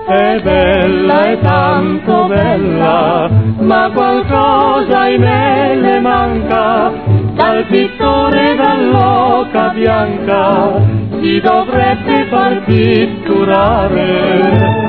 è bella, è tanto bella, ma qualcosa in me le manca, dal pittore dall'oca bianca si dovrebbe far pitturare.